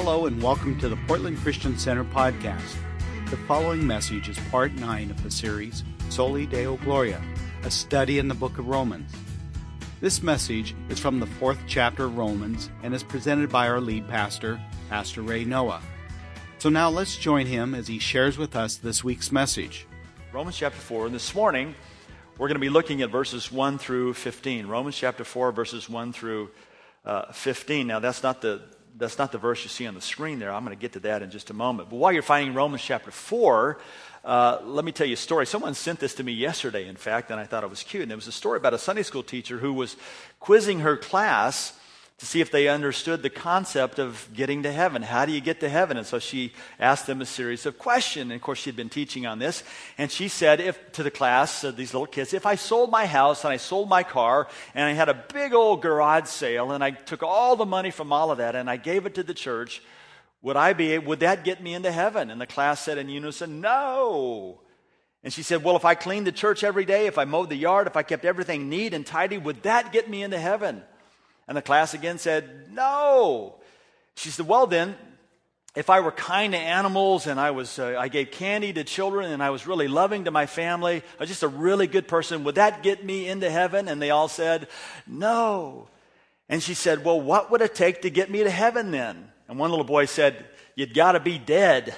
Hello and welcome to the Portland Christian Center podcast. The following message is part 9 of the series, Soli Deo Gloria, a study in the book of Romans. This message is from the 4th chapter of Romans and is presented by our lead pastor, Pastor Ray Noah. So now let's join him as he shares with us this week's message. Romans chapter 4, and this morning we're going to be looking at verses 1 through 15. Romans chapter 4, verses 1 through 15. Now that's not the verse you see on the screen there. I'm going to get to that in just a moment. But while you're finding Romans chapter 4, let me tell you a story. Someone sent this to me yesterday, in fact, and I thought it was cute. And it was a story about a Sunday school teacher who was quizzing her class to see if they understood the concept of getting to heaven. How do you get to heaven? And so she asked them a series of questions. And of course, she'd been teaching on this. And she said to the class, these little kids, if I sold my house and I sold my car and I had a big old garage sale and I took all the money from all of that and I gave it to the church, would that get me into heaven? And the class said in unison, no. And she said, well, if I cleaned the church every day, if I mowed the yard, if I kept everything neat and tidy, would that get me into heaven? And the class again said, no. She said, well then, if I were kind to animals and I gave candy to children and I was really loving to my family, I was just a really good person, would that get me into heaven? And they all said, no. And she said, well, what would it take to get me to heaven then? And one little boy said, you'd got to be dead.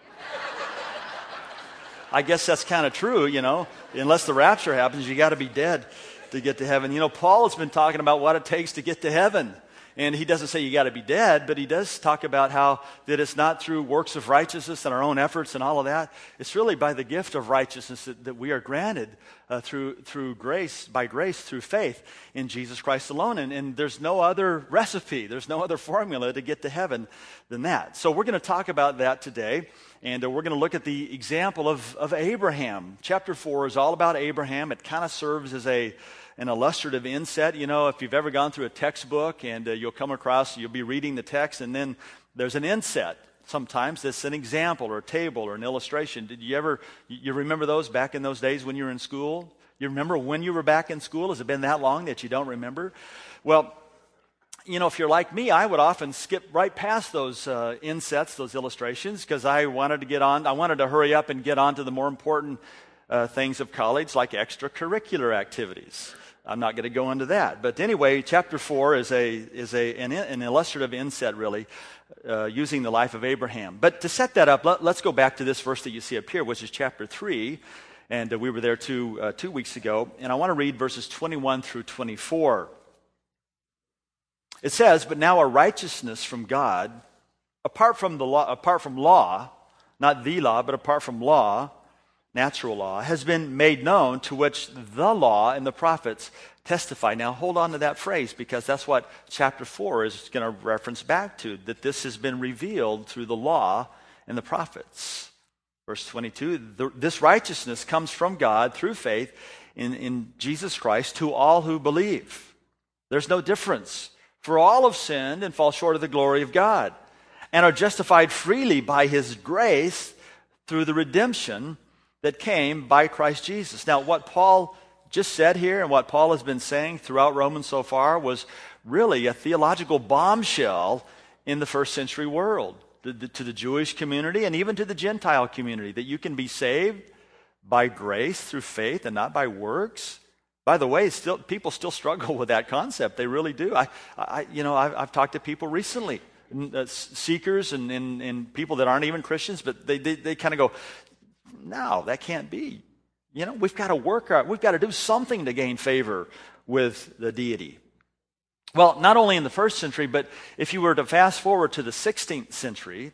I guess that's kind of true, unless the rapture happens, you got to be dead to get to heaven. Paul has been talking about what it takes to get to heaven. And he doesn't say you got to be dead, but he does talk about how that it's not through works of righteousness and our own efforts and all of that. It's really by the gift of righteousness that we are granted through grace, by grace, through faith in Jesus Christ alone. And there's no other recipe, there's no other formula to get to heaven than that. So we're going to talk about that today. And we're going to look at the example of Abraham. Chapter 4 is all about Abraham. It kind of serves as an illustrative inset. If you've ever gone through a textbook and you'll be reading the text and then there's an inset. Sometimes that's an example or a table or an illustration. Did you remember those back in those days when you were in school? You remember when you were back in school? Has it been that long that you don't remember? Well, if you're like me, I would often skip right past those insets, those illustrations, because I wanted to hurry up and get on to the more important things of college, like extracurricular activities. I'm not going to go into that. But anyway, chapter 4 is an illustrative inset, really, using the life of Abraham. But to set that up, let's go back to this verse that you see up here, which is chapter 3. And we were there 2 weeks ago. And I want to read verses 21 through 24. It says, but now a righteousness from God, apart from law, not the law, but apart from law, natural law, has been made known, to which the law and the prophets testify. Now hold on to that phrase, because that's what chapter 4 is going to reference back to, that this has been revealed through the law and the prophets. Verse 22, this righteousness comes from God through faith in Jesus Christ to all who believe. There's no difference. For all have sinned and fall short of the glory of God, and are justified freely by His grace through the redemption that came by Christ Jesus. Now, what Paul just said here and what Paul has been saying throughout Romans so far was really a theological bombshell in the first century world, to the Jewish community and even to the Gentile community, that you can be saved by grace through faith and not by works. By the way, people still struggle with that concept. They really do. I've talked to people recently, seekers and people that aren't even Christians, but they kind of go, no, that can't be. We've got to we've got to do something to gain favor with the deity. Well, not only in the first century, but if you were to fast forward to the 16th century,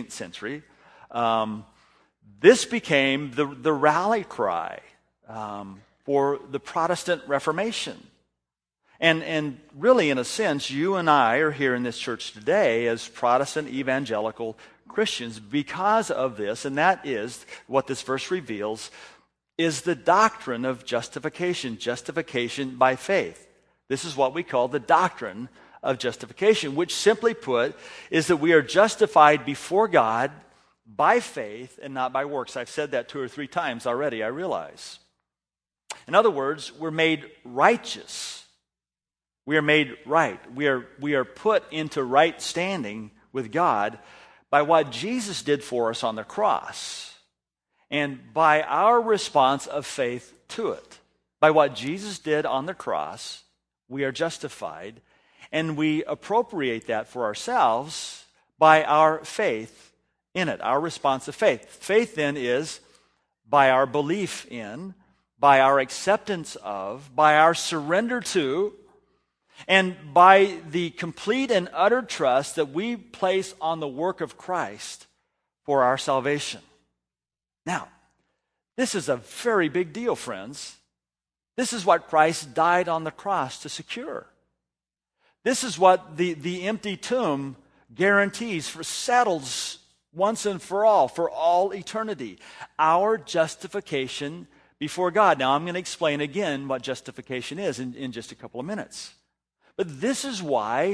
this became the rally cry for the Protestant Reformation. And really, in a sense, you and I are here in this church today as Protestant evangelical Christians because of this, and that is what this verse reveals, is the doctrine of justification by faith. This is what we call the doctrine of justification, which simply put is that we are justified before God by faith and not by works. I've said that 2 or 3 times already, I realize. In other words, we're made righteous. We are made right. We are put into right standing with God by what Jesus did for us on the cross and by our response of faith to it. By what Jesus did on the cross, we are justified, and we appropriate that for ourselves by our faith in it, our response of faith. Faith then is by our belief in, by our acceptance of, by our surrender to, and by the complete and utter trust that we place on the work of Christ for our salvation. Now, this is a very big deal, friends. This is what Christ died on the cross to secure. This is what the empty tomb guarantees, settles once and for all eternity. Our justification before God. Now, I'm going to explain again what justification is in just a couple of minutes. But this is why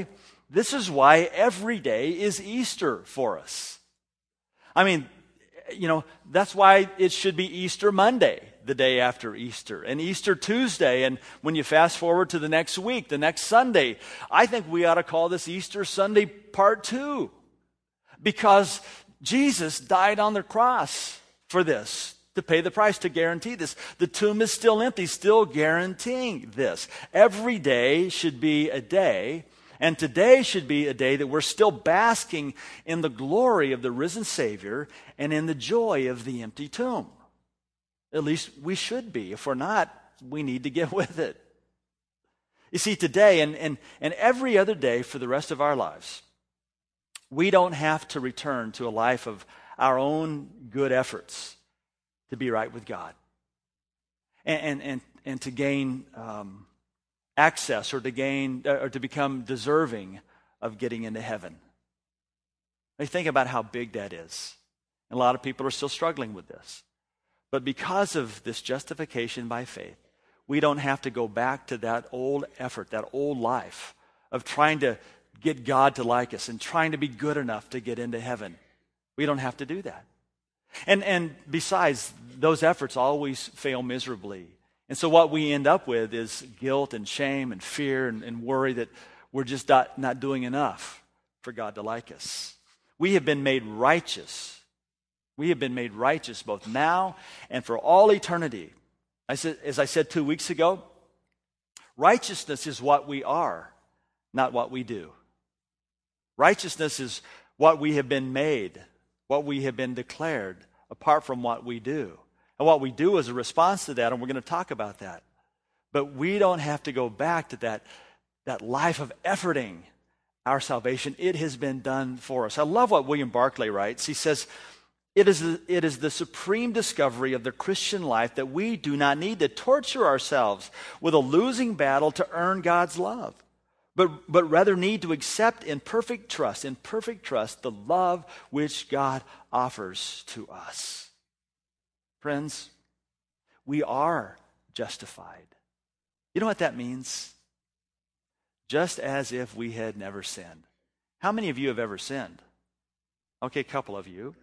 every day is Easter for us. I mean, that's why it should be Easter Monday, the day after Easter, and Easter Tuesday, and when you fast forward to the next week, the next Sunday, I think we ought to call this Easter Sunday Part 2, because Jesus died on the cross for this, to pay the price, to guarantee this. The tomb is still empty, still guaranteeing this. Every day should be a day, and today should be a day that we're still basking in the glory of the risen Savior and in the joy of the empty tomb. At least we should be. If we're not, we need to get with it. You see, today and every other day for the rest of our lives, we don't have to return to a life of our own good efforts to be right with God and to gain access or to become deserving of getting into heaven. I think about how big that is. And a lot of people are still struggling with this. But because of this justification by faith, we don't have to go back to that old effort, that old life of trying to get God to like us and trying to be good enough to get into heaven. We don't have to do that. And besides, those efforts always fail miserably. And so what we end up with is guilt and shame and fear and worry that we're just not doing enough for God to like us. We have been made righteous. We have been made righteous both now and for all eternity. As I said 2 weeks ago, righteousness is what we are, not what we do. Righteousness is what we have been made, what we have been declared, apart from what we do. And what we do is a response to that, and we're going to talk about that. But we don't have to go back to that life of efforting our salvation. It has been done for us. I love what William Barclay writes. He says, it is the supreme discovery of the Christian life that we do not need to torture ourselves with a losing battle to earn God's love, but rather need to accept in perfect trust the love which God offers to us. Friends, we are justified. You know what that means? Just as if we had never sinned. How many of you have ever sinned? Okay, a couple of you.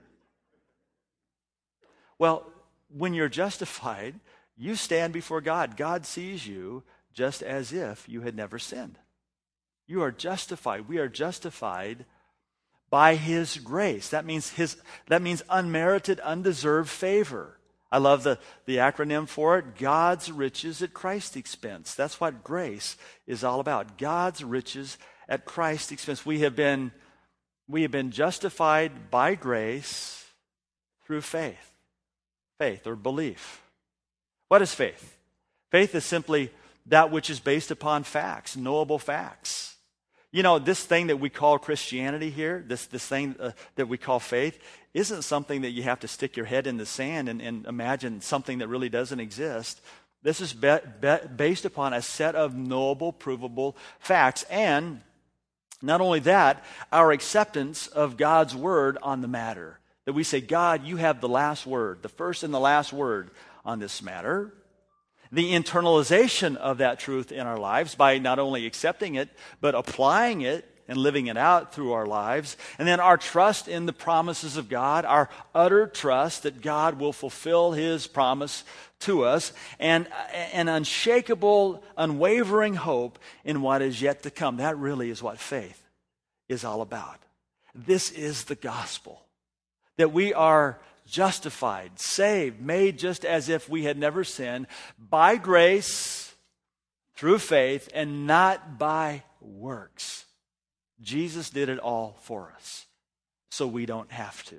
Well, when you're justified, you stand before God. God sees you just as if you had never sinned. You are justified. We are justified by His grace. That means unmerited, undeserved favor. I love the acronym for it, God's riches at Christ's expense. That's what grace is all about. God's riches at Christ's expense. We have been justified by grace through faith. Faith or belief. What is faith? Faith is simply that which is based upon facts, knowable facts. You know, this thing that we call Christianity here, this thing that we call faith, isn't something that you have to stick your head in the sand and imagine something that really doesn't exist. This is based upon a set of knowable, provable facts. And not only that, our acceptance of God's word on the matter. That we say, God, you have the last word, the first and the last word on this matter. The internalization of that truth in our lives by not only accepting it, but applying it and living it out through our lives. And then our trust in the promises of God, our utter trust that God will fulfill His promise to us, and an unshakable, unwavering hope in what is yet to come. That really is what faith is all about. This is the gospel. That we are justified, saved, made just as if we had never sinned, by grace, through faith, and not by works. Jesus did it all for us, so we don't have to.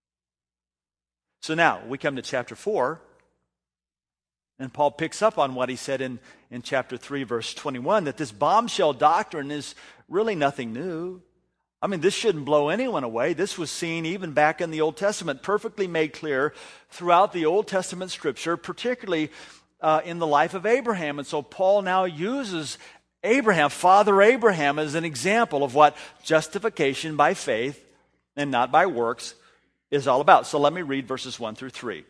So now, we come to chapter 4, and Paul picks up on what he said in chapter 3, verse 21, that this bombshell doctrine is really nothing new. I mean, this shouldn't blow anyone away. This was seen even back in the Old Testament, perfectly made clear throughout the Old Testament scripture, particularly in the life of Abraham. And so Paul now uses Abraham, Father Abraham, as an example of what justification by faith and not by works is all about. So let me read verses 1 through 3.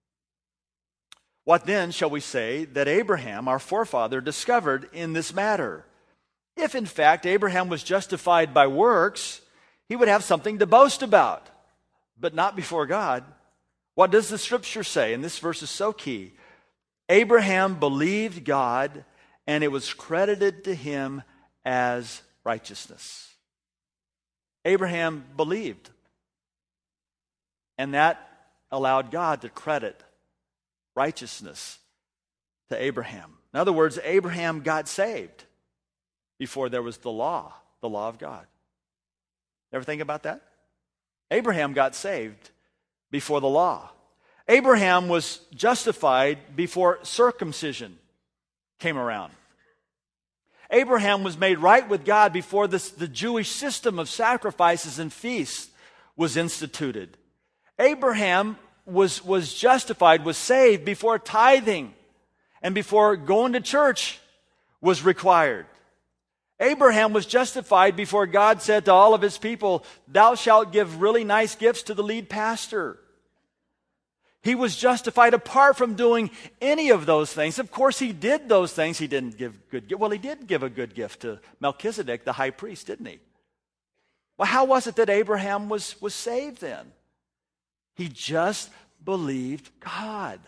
What then shall we say that Abraham, our forefather, discovered in this matter? If in fact Abraham was justified by works, he would have something to boast about, but not before God. What does the scripture say? And this verse is so key. Abraham believed God, and it was credited to him as righteousness. Abraham believed, and that allowed God to credit righteousness to Abraham. In other words, Abraham got saved before there was the law of God. Ever think about that? Abraham got saved before the law. Abraham was justified before circumcision came around. Abraham was made right with God before the Jewish system of sacrifices and feasts was instituted. Abraham was justified, was saved before tithing and before going to church was required. Abraham was justified before God said to all of his people, "Thou shalt give really nice gifts to the lead pastor." He was justified apart from doing any of those things. Of course, he did those things. He didn't give good gift. Well, he did give a good gift to Melchizedek, the high priest, didn't he? Well, how was it that Abraham was saved then? He just believed God.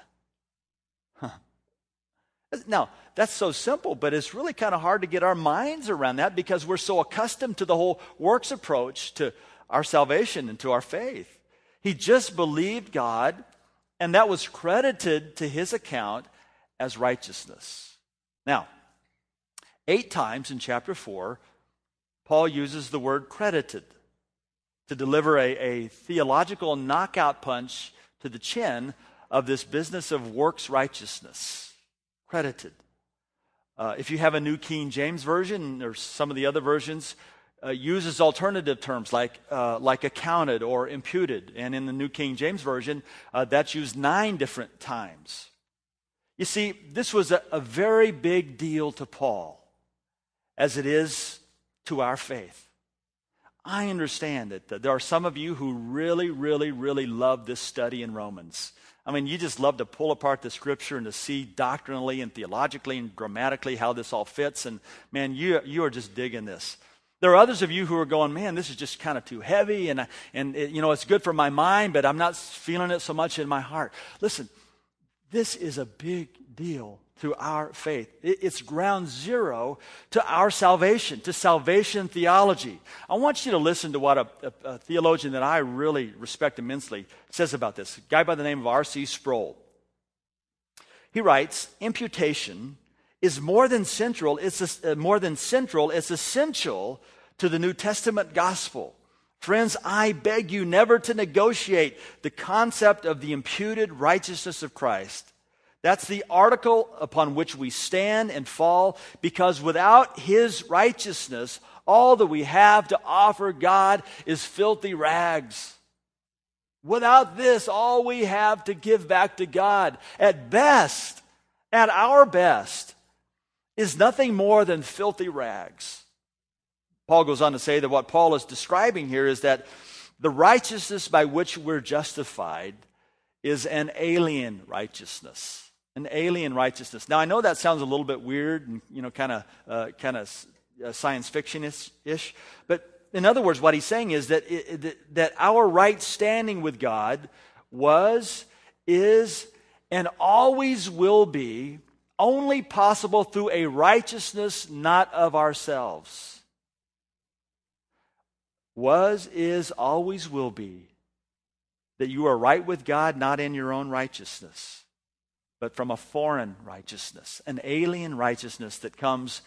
Now, that's so simple, but it's really kind of hard to get our minds around that because we're so accustomed to the whole works approach to our salvation and to our faith. He just believed God, and that was credited to his account as righteousness. Now, 8 times in chapter 4, Paul uses the word credited to deliver a theological knockout punch to the chin of this business of works righteousness. Credited. If you have a New King James Version or some of the other versions, uses alternative terms like accounted or imputed. And in the New King James Version, that's used 9 different times. You see, this was a very big deal to Paul, as it is to our faith. I understand that there are some of you who really, really, really love this study in Romans. I mean, you just love to pull apart the scripture and to see doctrinally and theologically and grammatically how this all fits. And man, you are just digging this. There are others of you who are going, man, this is just kind of too heavy, and it's good for my mind, but I'm not feeling it so much in my heart. Listen, this is a big deal to our faith. It's ground zero to our salvation, to salvation theology. I want you to listen to what a theologian that I really respect immensely says about this, a guy by the name of R.C. Sproul. He writes, imputation is more than central, it's essential to the New Testament gospel. Friends, I beg you never to negotiate the concept of the imputed righteousness of Christ. That's the article upon which we stand and fall, because without his righteousness, all that we have to offer God is filthy rags. Without this, all we have to give back to God, at best, at our best, is nothing more than filthy rags. Paul goes on to say that what Paul is describing here is that the righteousness by which we're justified is an alien righteousness. An alien righteousness. Now, I know that sounds a little bit weird and kind of science fiction-ish, but in other words, what he's saying is that our right standing with God was, is, and always will be only possible through a righteousness not of ourselves. was, is, always will be, that you are right with God not in your own righteousness, but from a foreign righteousness, an alien righteousness that comes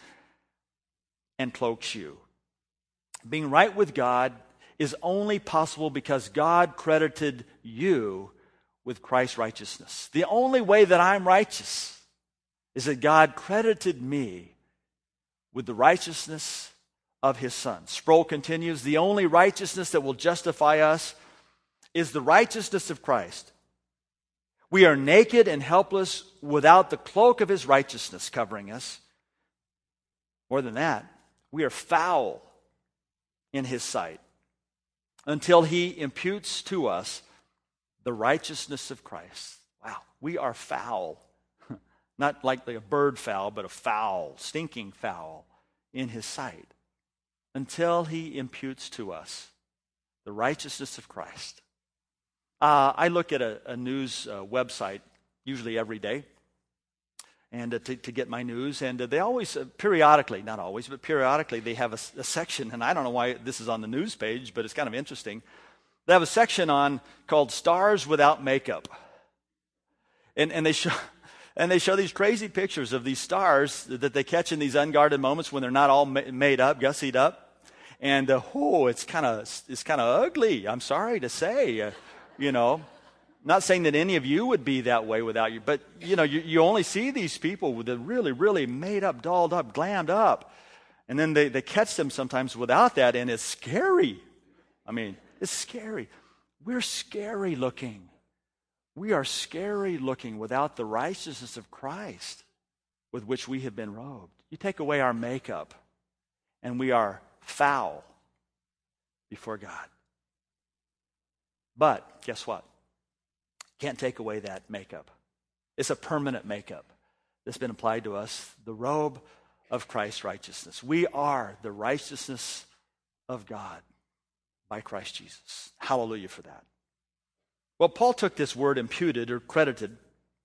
and cloaks you. Being right with God is only possible because God credited you with Christ's righteousness. The only way that I'm righteous is that God credited me with the righteousness of His Son. Sproul continues, the only righteousness that will justify us is the righteousness of Christ. We are naked and helpless without the cloak of His righteousness covering us. More than that, we are foul in His sight until He imputes to us the righteousness of Christ. Wow, we are foul. Not like a bird foul, but a foul, stinking foul in His sight. Until He imputes to us the righteousness of Christ. I look at a news website, usually every day, and to get my news. And they always, periodically, not always, but periodically, they have a section, and I don't know why this is on the news page, but it's kind of interesting. They have a section called Stars Without Makeup. And they show these crazy pictures of these stars that they catch in these unguarded moments when they're not all made up, gussied up. And it's kind of ugly. I'm sorry to say, Not saying that any of you would be that way without you, but you only see these people with the really, really made up, dolled up, glammed up, and then they catch them sometimes without that, and it's scary. I mean, it's scary. We're scary looking. We are scary looking without the righteousness of Christ with which we have been robed. You take away our makeup, and we are foul before God. But guess what? Can't take away that makeup. It's a permanent makeup that's been applied to us, the robe of Christ's righteousness. We are the righteousness of God by Christ Jesus. Hallelujah for that. Well, Paul took this word imputed or credited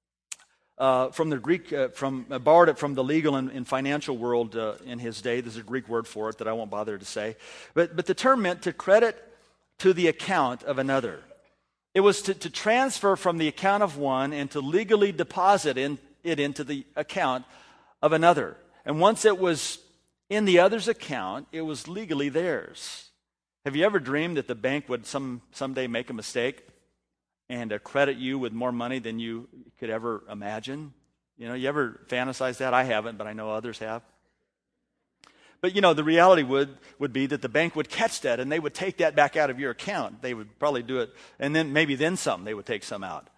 from the Greek, borrowed it from the legal and financial world in his day. There's a Greek word for it that I won't bother to say. But the term meant to credit to the account of another. It was to transfer from the account of one and to legally deposit it into the account of another. And once it was in the other's account, it was legally theirs. Have you ever dreamed that the bank would someday make a mistake and credit you with more money than you could ever imagine? You ever fantasize that? I haven't, but I know others have. But the reality would be that the bank would catch that and they would take that back out of your account. They would probably do it, and then some, they would take some out.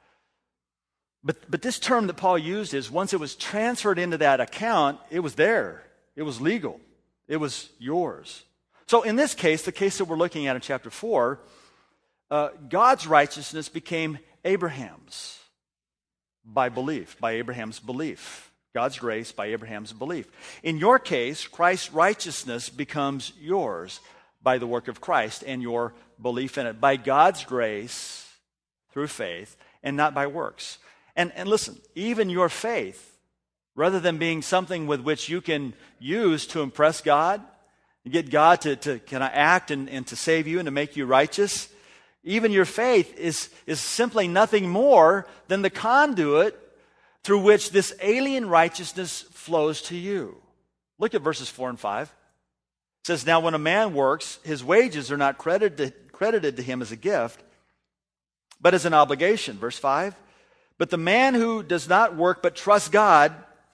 But this term that Paul used is once it was transferred into that account, it was there. It was legal. It was yours. So in this case, the case that we're looking at in chapter 4, God's righteousness became Abraham's by Abraham's belief. God's grace by Abraham's belief. In your case, Christ's righteousness becomes yours by the work of Christ and your belief in it. By God's grace through faith and not by works. And listen, even your faith, rather than being something with which you can use to impress God, get God to kind of act and to save you and to make you righteous, even your faith is simply nothing more than the conduit through which this alien righteousness flows to you. Look at verses 4 and 5. It says, now when a man works, his wages are not credited to him as a gift, but as an obligation. Verse 5. But the man who does not work but trusts God,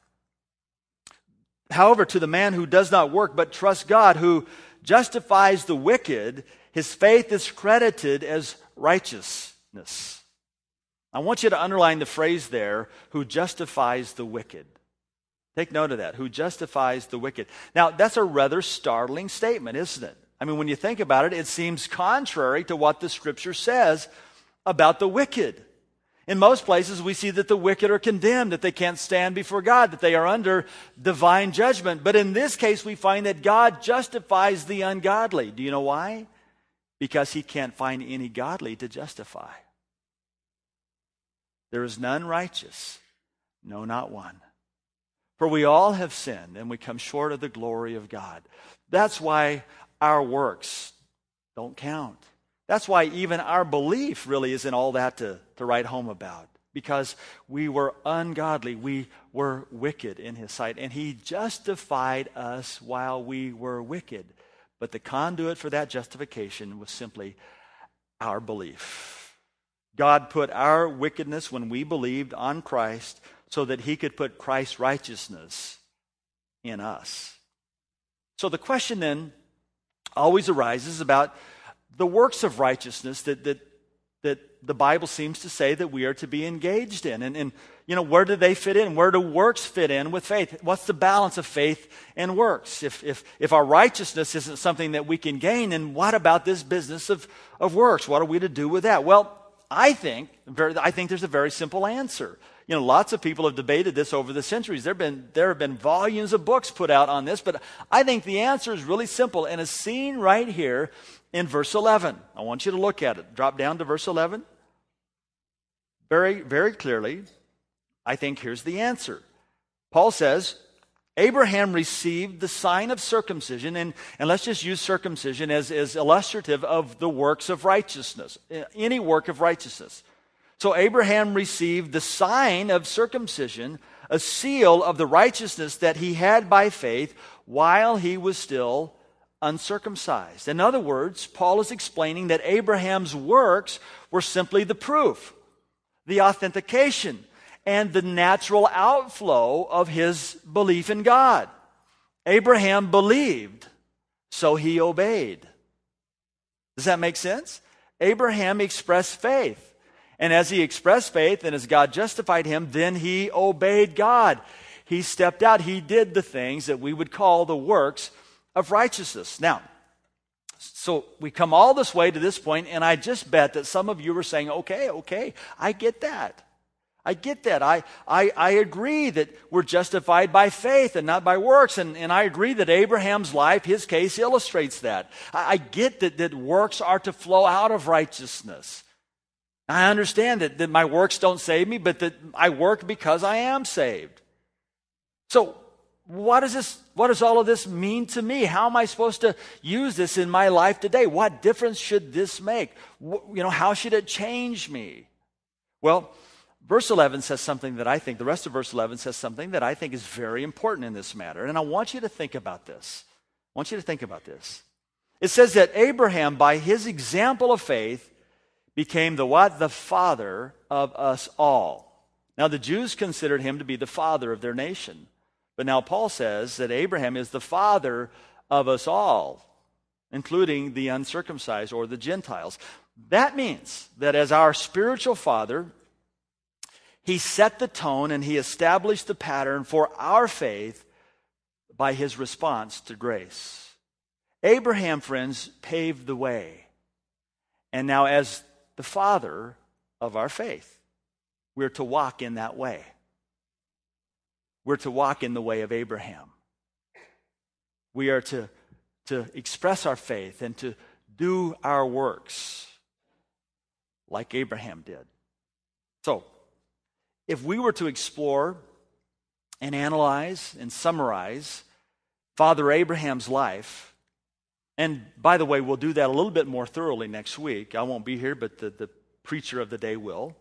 however, to the man who does not work but trusts God, who justifies the wicked, his faith is credited as righteousness. I want you to underline the phrase there, who justifies the wicked. Take note of that, who justifies the wicked. Now, that's a rather startling statement, isn't it? I mean, when you think about it, it seems contrary to what the Scripture says about the wicked. In most places, we see that the wicked are condemned, that they can't stand before God, that they are under divine judgment. But in this case, we find that God justifies the ungodly. Do you know why? Because He can't find any godly to justify. There is none righteous, no, not one. For we all have sinned and we come short of the glory of God. That's why our works don't count. That's why even our belief really isn't all that to write home about. Because we were ungodly, we were wicked in his sight, and he justified us while we were wicked. But the conduit for that justification was simply our belief. God put our wickedness when we believed on Christ so that he could put Christ's righteousness in us. So the question then always arises about the works of righteousness that the Bible seems to say that we are to be engaged in. And where do they fit in? Where do works fit in with faith? What's the balance of faith and works? If our righteousness isn't something that we can gain, then what about this business of works? What are we to do with that? Well, I think there's a very simple answer. Lots of people have debated this over the centuries. There have been volumes of books put out on this, but I think the answer is really simple and is seen right here in verse 11. I want you to look at it. Drop down to verse 11. Very, very clearly, I think here's the answer. Paul says, Abraham received the sign of circumcision, and let's just use circumcision as illustrative of the works of righteousness, any work of righteousness. So Abraham received the sign of circumcision, a seal of the righteousness that he had by faith while he was still uncircumcised. In other words, Paul is explaining that Abraham's works were simply the proof, the authentication, and the natural outflow of his belief in God. Abraham believed, so he obeyed. Does that make sense? Abraham expressed faith. And as he expressed faith and as God justified him, then he obeyed God. He stepped out. He did the things that we would call the works of righteousness. Now, so we come all this way to this point, and I just bet that some of you are saying, okay, I get that. I get that. I agree that we're justified by faith and not by works. And I agree that Abraham's life, his case, illustrates that. I get that works are to flow out of righteousness. I understand that my works don't save me, but that I work because I am saved. So what does all of this mean to me? How am I supposed to use this in my life today? What difference should this make? How should it change me? Well, verse 11 says something that I think, the rest of verse 11 says something that I think is very important in this matter. And I want you to think about this. It says that Abraham, by his example of faith, became the what? The father of us all. Now, the Jews considered him to be the father of their nation. But now Paul says that Abraham is the father of us all, including the uncircumcised or the Gentiles. That means that as our spiritual father, he set the tone and he established the pattern for our faith by his response to grace. Abraham, friends, paved the way. And now as the father of our faith, we're to walk in that way. We're to walk in the way of Abraham. We are to express our faith and to do our works like Abraham did. So, if we were to explore and analyze and summarize Father Abraham's life, and by the way, we'll do that a little bit more thoroughly next week. I won't be here, but the preacher of the day will.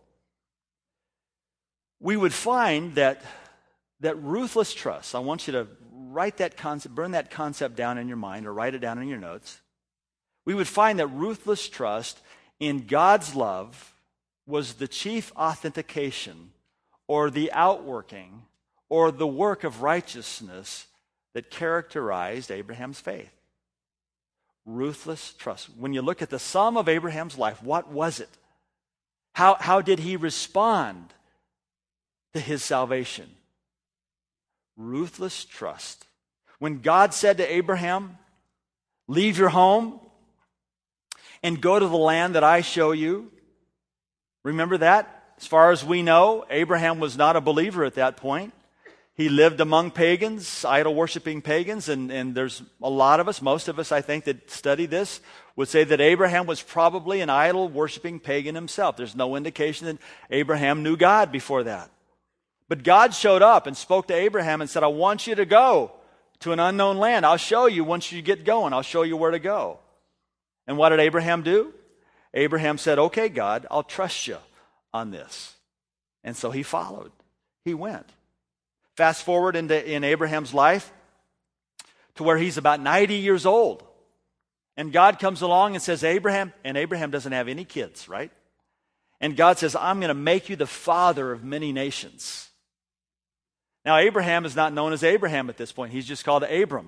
We would find that ruthless trust, I want you to write that concept, burn that concept down in your mind or write it down in your notes. We would find that ruthless trust in God's love was the chief authentication or the outworking or the work of righteousness that characterized Abraham's faith. Ruthless trust. When you look at the sum of Abraham's life, what was it? How did he respond to his salvation? Ruthless trust. When God said to Abraham, leave your home and go to the land that I show you. Remember that? As far as we know, Abraham was not a believer at that point. He lived among pagans, idol-worshiping pagans, and there's a lot of us, most of us, I think, that study this, would say that Abraham was probably an idol-worshiping pagan himself. There's no indication that Abraham knew God before that. But God showed up and spoke to Abraham and said, I want you to go to an unknown land. I'll show you once you get going. I'll show you where to go. And what did Abraham do? Abraham said, okay, God, I'll trust you on this. And so he followed. He went. Fast forward in Abraham's life to where he's about 90 years old. And God comes along and says, Abraham, and Abraham doesn't have any kids, right? And God says, I'm going to make you the father of many nations. Now, Abraham is not known as Abraham at this point. He's just called Abram.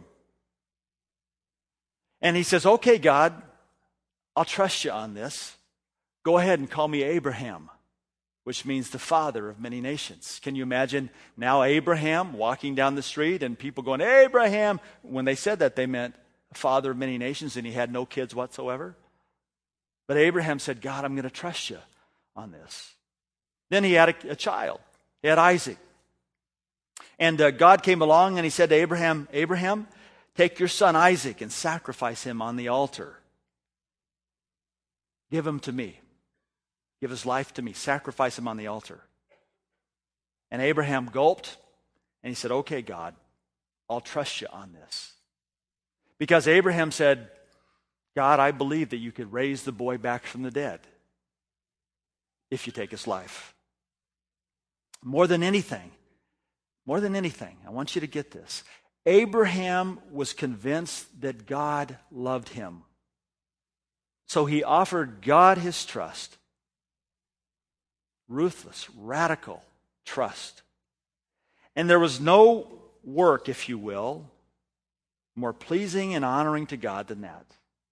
And he says, okay, God, I'll trust you on this. Go ahead and call me Abraham, which means the father of many nations. Can you imagine now Abraham walking down the street and people going, Abraham? When they said that, they meant father of many nations, and he had no kids whatsoever. But Abraham said, God, I'm going to trust you on this. Then he had a child. He had Isaac. And God came along and he said to Abraham, Abraham, take your son Isaac and sacrifice him on the altar. Give him to me. Give his life to me. Sacrifice him on the altar. And Abraham gulped and he said, okay, God, I'll trust you on this. Because Abraham said, God, I believe that you could raise the boy back from the dead if you take his life. More than anything, I want you to get this. Abraham was convinced that God loved him. So he offered God his trust. Ruthless, radical trust. And there was no work, if you will, more pleasing and honoring to God than that.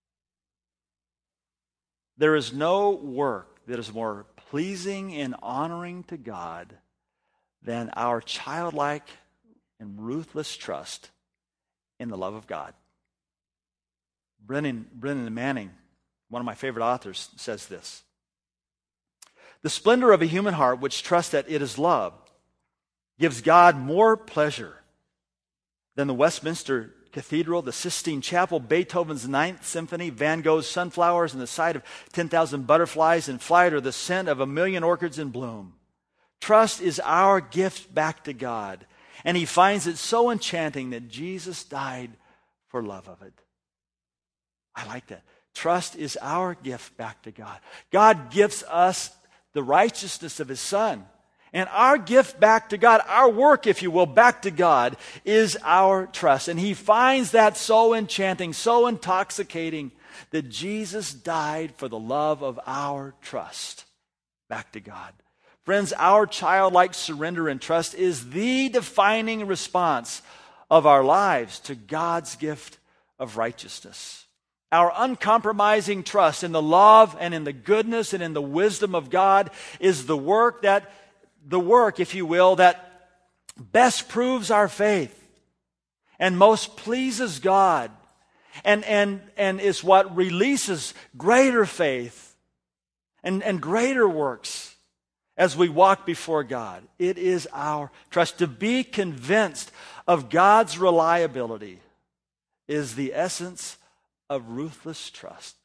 There is no work that is more pleasing and honoring to God than our childlike and ruthless trust in the love of God. Brennan Manning, one of my favorite authors, says this. The splendor of a human heart which trusts that it is loved gives God more pleasure than the Westminster Cathedral, the Sistine Chapel, Beethoven's Ninth Symphony, Van Gogh's sunflowers, and the sight of 10,000 butterflies in flight, or the scent of 1,000,000 orchids in bloom. Trust is our gift back to God, and he finds it so enchanting that Jesus died for love of it. I like that. Trust is our gift back to God. God gives us the righteousness of his Son. And our gift back to God, our work, if you will, back to God, is our trust. And he finds that so enchanting, so intoxicating, that Jesus died for the love of our trust back to God. Friends, our childlike surrender and trust is the defining response of our lives to God's gift of righteousness. Our uncompromising trust in the love and in the goodness and in the wisdom of God is the work, if you will, that best proves our faith and most pleases God and is what releases greater faith and greater works as we walk before God. It is our trust. To be convinced of God's reliability is the essence of ruthless trust.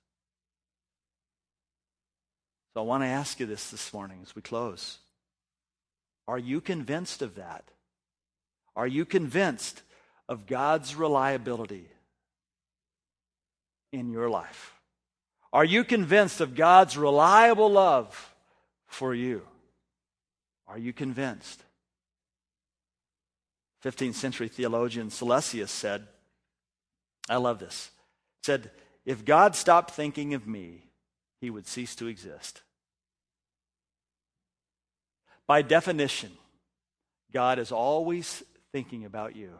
So I want to ask you this morning as we close. Are you convinced of that? Are you convinced of God's reliability in your life? Are you convinced of God's reliable love for you? Are you convinced? 15th century theologian Celesius said, I love this, said, if God stopped thinking of me, he would cease to exist. By definition, God is always thinking about you.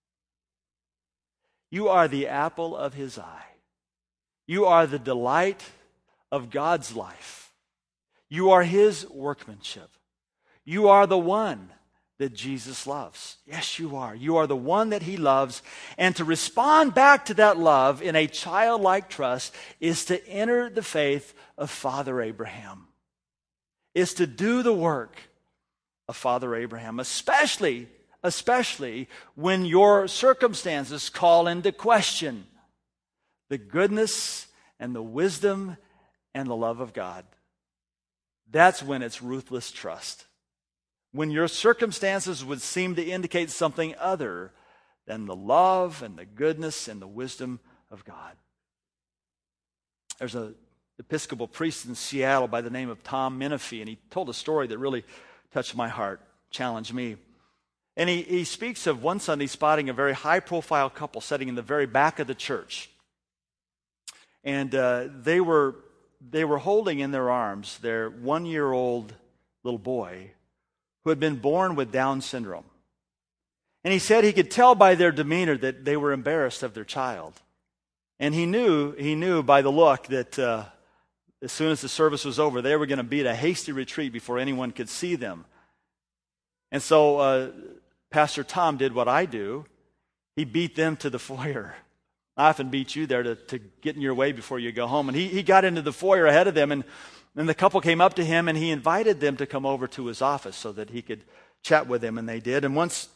You are the apple of his eye. You are the delight of God's life. You are his workmanship. You are the one that Jesus loves. Yes, you are. You are the one that he loves. And to respond back to that love in a childlike trust is to enter the faith of Father Abraham. Is to do the work of Father Abraham, especially when your circumstances call into question the goodness and the wisdom and the love of God. That's when it's ruthless trust. When your circumstances would seem to indicate something other than the love and the goodness and the wisdom of God. there's an Episcopal priest in Seattle by the name of Tom Menifee, and he told a story that really touched my heart, challenged me. And he speaks of one Sunday spotting a very high-profile couple sitting in the very back of the church. And they were holding in their arms their 1-year-old little boy who had been born with Down syndrome. And he said he could tell by their demeanor that they were embarrassed of their child. And he knew by the look that as soon as the service was over, they were going to beat a hasty retreat before anyone could see them. And so Pastor Tom did what I do. He beat them to the foyer. I often beat you there to get in your way before you go home. And he got into the foyer ahead of them, and the couple came up to him, and he invited them to come over to his office so that he could chat with them, and they did. And once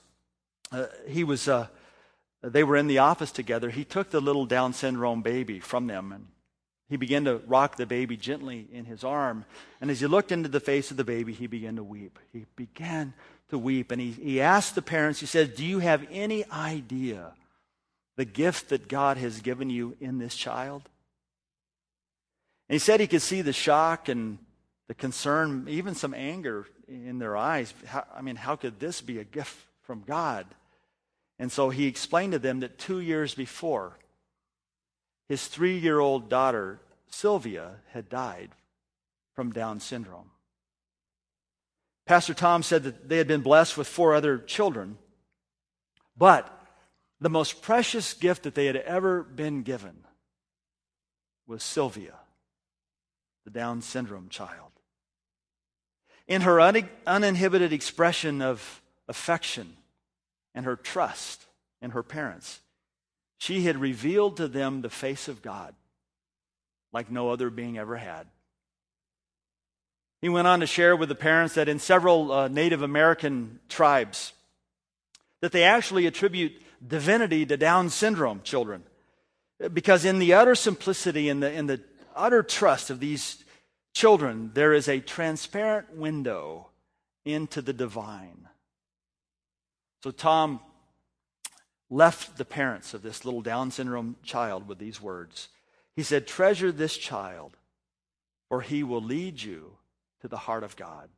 they were in the office together, he took the little Down syndrome baby from them, and he began to rock the baby gently in his arm. And as he looked into the face of the baby, he began to weep. He began to weep, and he asked the parents, he said, "Do you have any idea the gift that God has given you in this child?" And he said he could see the shock and the concern, even some anger in their eyes. How could this be a gift from God? And so he explained to them that 2 years before, his 3-year-old daughter, Sylvia, had died from Down syndrome. Pastor Tom said that they had been blessed with 4 other children, but the most precious gift that they had ever been given was Sylvia, the Down syndrome child. In her uninhibited expression of affection and her trust in her parents, she had revealed to them the face of God like no other being ever had. He went on to share with the parents that in several Native American tribes, that they actually attribute divinity to Down syndrome children, because in the utter simplicity and the utter trust of these children, there is a transparent window into the divine. So Tom left the parents of this little Down syndrome child with these words. He said, "Treasure this child, for he will lead you to the heart of God."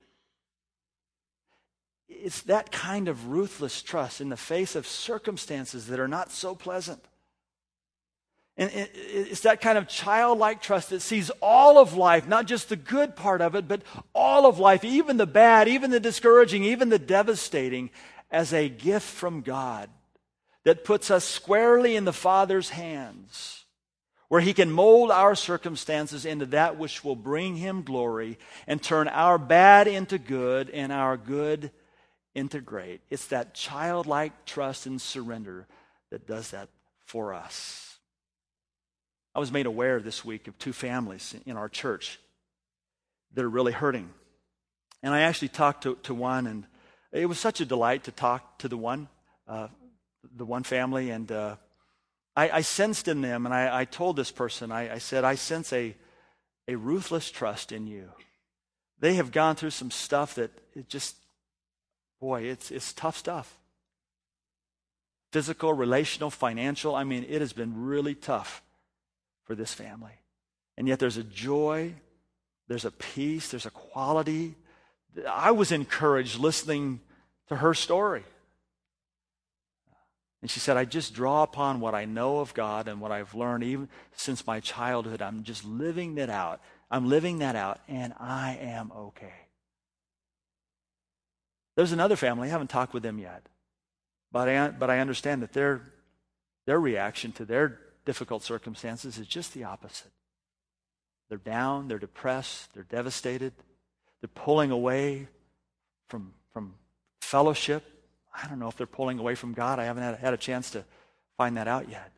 It's that kind of ruthless trust in the face of circumstances that are not so pleasant. And it's that kind of childlike trust that sees all of life, not just the good part of it, but all of life, even the bad, even the discouraging, even the devastating, as a gift from God that puts us squarely in the Father's hands, where He can mold our circumstances into that which will bring Him glory and turn our bad into good and our good into great. It's that childlike trust and surrender that does that for us. I was made aware this week of 2 families in our church that are really hurting. And I actually talked to one, and it was such a delight to talk to the one family. And I sensed in them, and I told this person, I said, I sense a ruthless trust in you. They have gone through some stuff that it just, boy, it's tough stuff. Physical, relational, financial. It has been really tough for this family. And yet there's a joy, there's a peace, there's a quality. I was encouraged listening to her story. And she said, I just draw upon what I know of God and what I've learned even since my childhood. I'm just living that out. I'm living that out, and I am okay. There's another family, I haven't talked with them yet. But I understand that their reaction to their difficult circumstances is just the opposite. They're down, they're depressed, they're devastated, they're pulling away from fellowship. I don't know if they're pulling away from God. I haven't had a chance to find that out yet.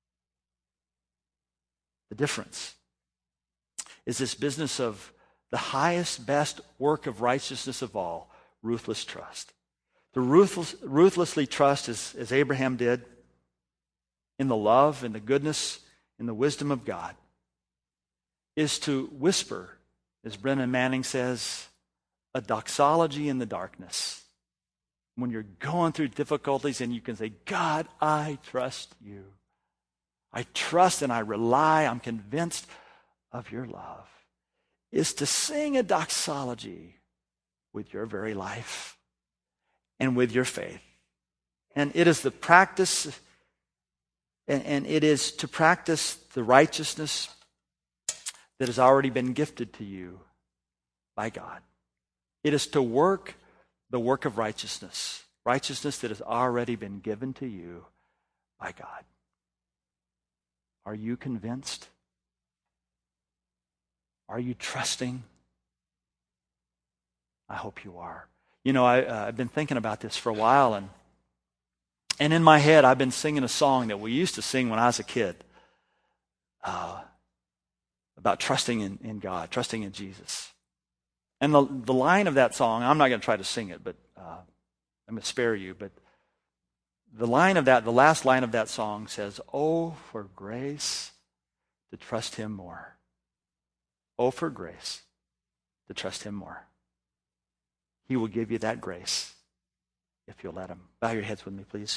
The difference is this business of the highest, best work of righteousness of all, ruthless trust. To ruthlessly trust, as Abraham did, in the love and the goodness and the wisdom of God, is to whisper, as Brennan Manning says, a doxology in the darkness. When you're going through difficulties and you can say, God, I trust you. I trust and I rely. I'm convinced of your love is to sing a doxology with your very life and with your faith. And it is the practice, and it is to practice the righteousness that has already been gifted to you by God. It is to work the work of righteousness, righteousness that has already been given to you by God. Are you convinced? Are you trusting? I hope you are. You know, I've been thinking about this for a while, and in my head, I've been singing a song that we used to sing when I was a kid about trusting in God, trusting in Jesus. And the line of that song, I'm not going to try to sing it, but I'm going to spare you, but the last line of that song says, "Oh, for grace to trust Him more. Oh, for grace to trust Him more." He will give you that grace if you'll let Him. Bow your heads with me, please.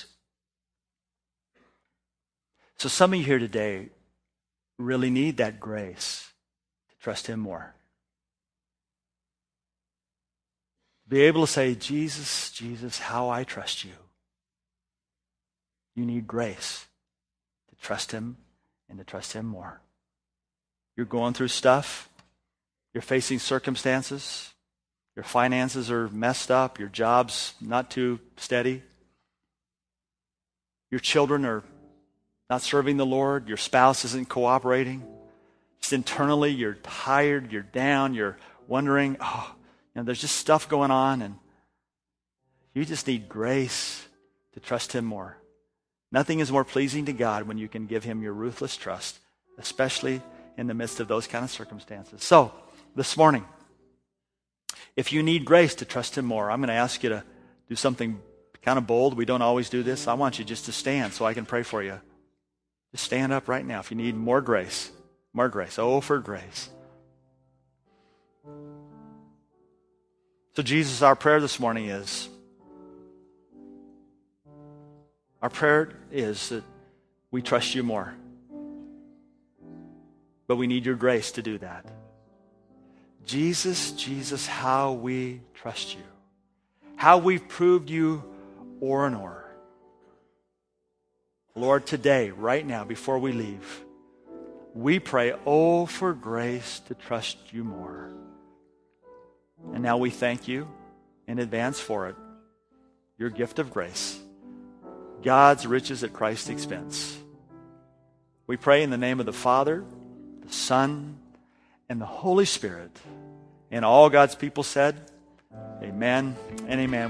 So some of you here today really need that grace to trust Him more. Be able to say, "Jesus, Jesus, how I trust you." You need grace to trust Him and to trust Him more. You're going through stuff. You're facing circumstances. Your finances are messed up. Your job's not too steady. Your children are not serving the Lord. Your spouse isn't cooperating. Just internally, you're tired. You're down. You're wondering, there's just stuff going on. And you just need grace to trust Him more. Nothing is more pleasing to God when you can give Him your ruthless trust, especially in the midst of those kind of circumstances. So, this morning, if you need grace to trust Him more, I'm going to ask you to do something kind of bold. We don't always do this. I want you just to stand so I can pray for you. Just stand up right now if you need more grace. More grace. Oh, for grace. So, Jesus, our prayer this morning is, that we trust you more. But we need your grace to do that. Jesus, Jesus, how we trust you. How we've proved you o'er and o'er. Lord, today, right now, before we leave, we pray, oh, for grace to trust you more. And now we thank you in advance for it, your gift of grace, God's riches at Christ's expense. We pray in the name of the Father, the Son, and the Holy Spirit. And all God's people said, amen and amen.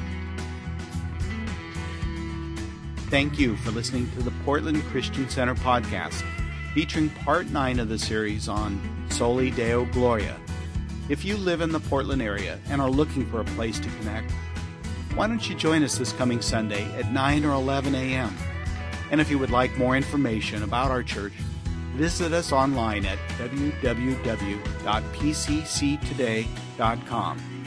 Thank you for listening to the Portland Christian Center podcast, featuring part 9 of the series on Soli Deo Gloria. If you live in the Portland area and are looking for a place to connect, why don't you join us this coming Sunday at 9 or 11 a.m.? And if you would like more information about our church, visit us online at www.pcctoday.com.